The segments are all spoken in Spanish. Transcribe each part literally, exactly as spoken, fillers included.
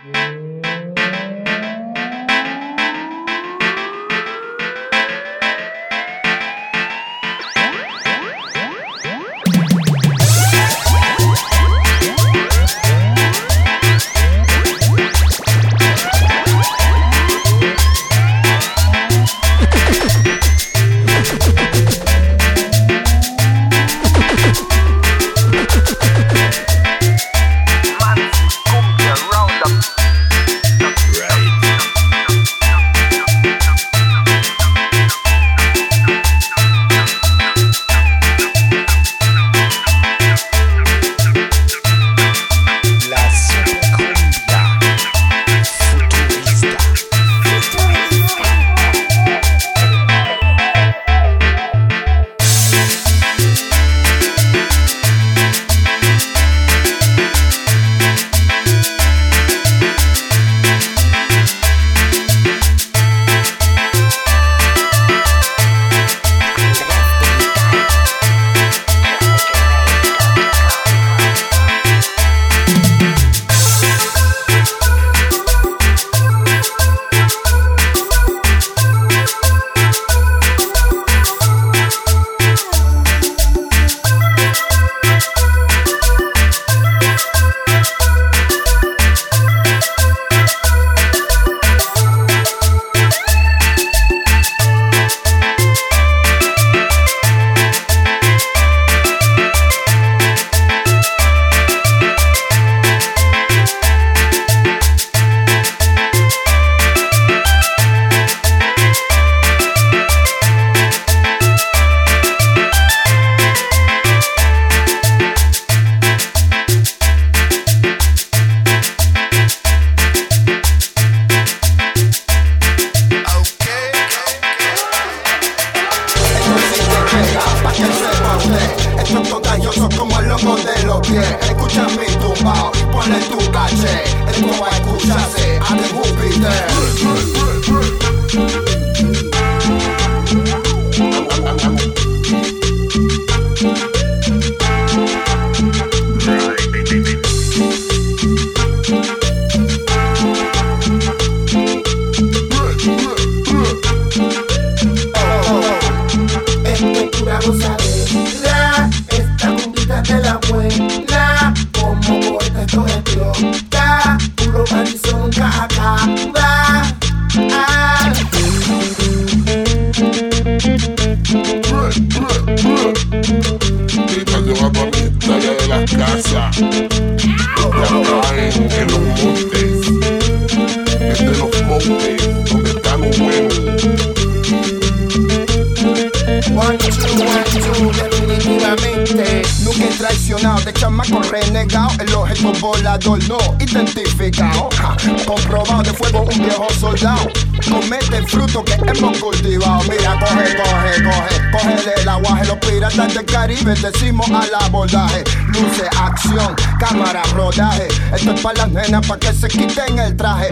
De chamaco renegado, el objeto volador no identificado, ja, comprobado de fuego un viejo soldado. Comete el fruto que hemos cultivado. Mira, coge, coge, coge, coge el aguaje. Los piratas del Caribe decimos al abordaje. Luce, acción, cámara, rodaje. Esto es para las nenas, pa' que se quiten el traje.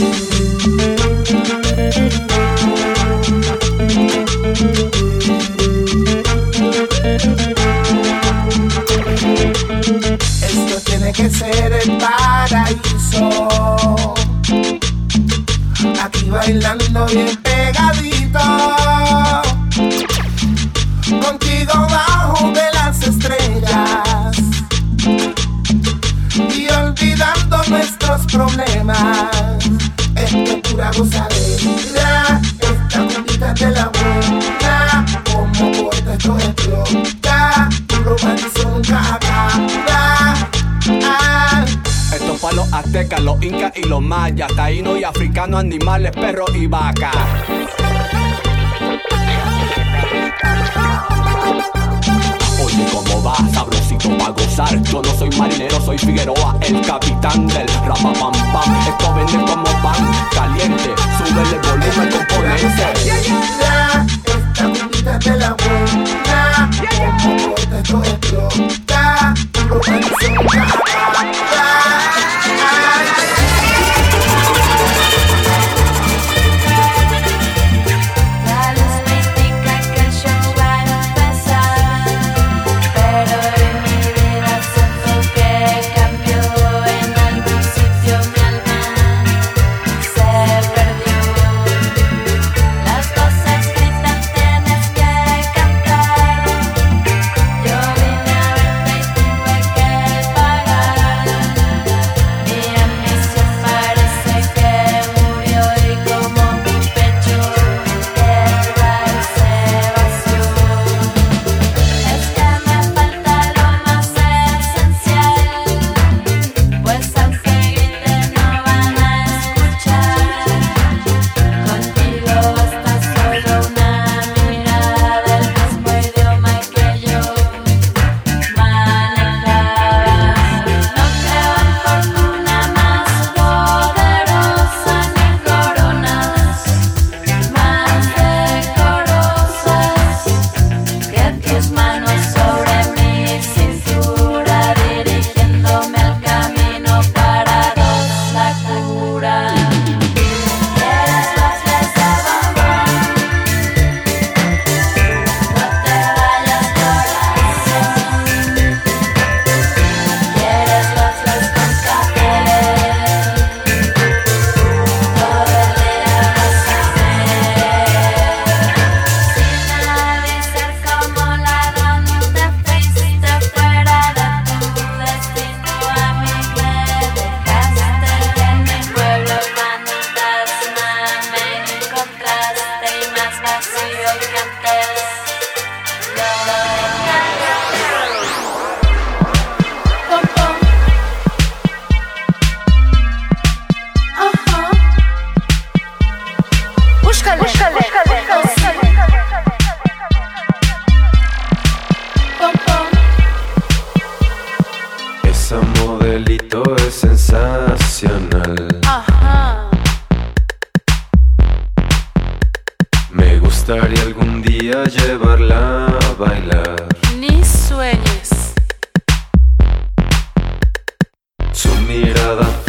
Esto tiene que ser el paraíso. Aquí bailando bien pegadito, contigo bajo de las estrellas y olvidando nuestros problemas. Esto es pura gozadera, esta bonita de la buena. Como vuelta esto explota, puro panizón acaba. Esto pa' los aztecas, los incas y los mayas, taínos y africanos, animales, perros y vacas. Oye, ¿cómo va? Sabrosito pa' gozar. Yo no soy marinero, soy Figueroa, el capitán del rapapam pam. Esto vende como pan caliente, súbele el volumen, componente. Esta bonita de la buena, como vuelta esto explota, puro panizón acaba. Pero en mi vida se fue que cambió, en algún sitio mi alma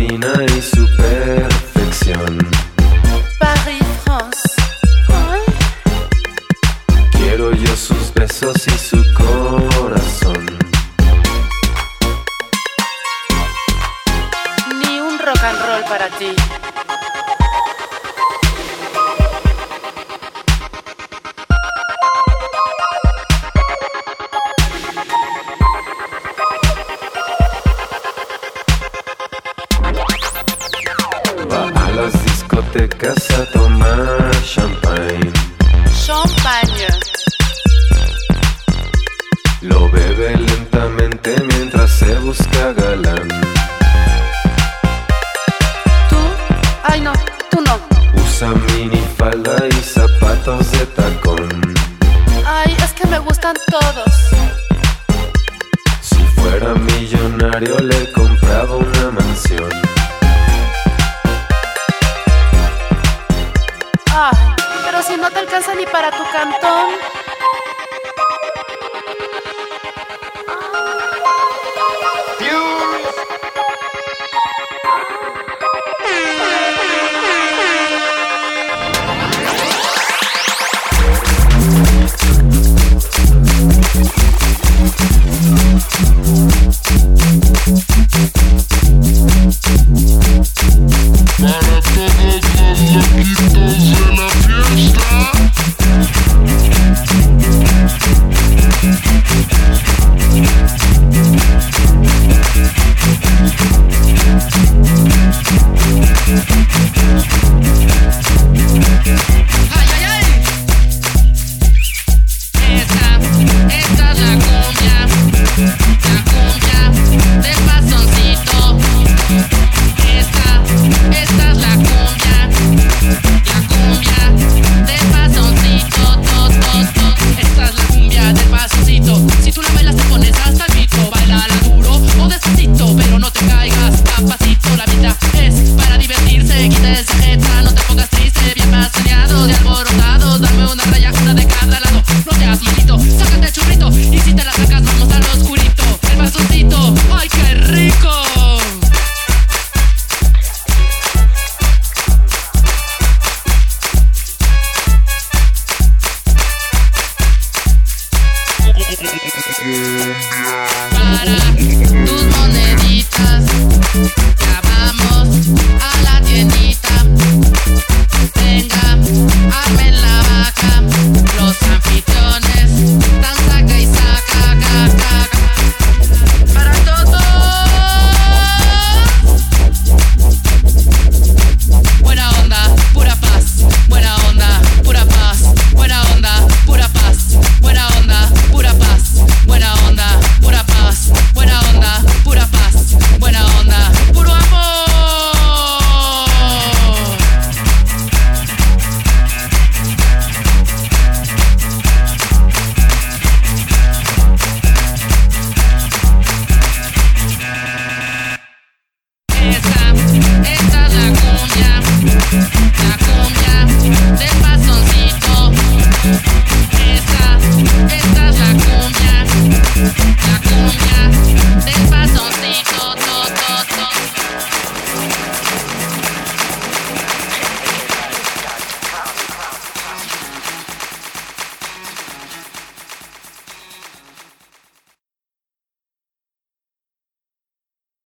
fina y su perfección. Paris, France. Ay. Quiero yo sus besos y su corazón. Ni un rock and roll para ti. Va a las discotecas a tomar champagne. Champagne. Lo bebe lentamente mientras se busca galán. ¿Tú? Ay no, tú no. Usa minifalda y zapatos de tacón. Ay, es que me gustan todos. Si fuera millonario le compraba una mansión. Ay, pero si no te alcanza ni para tu cantón.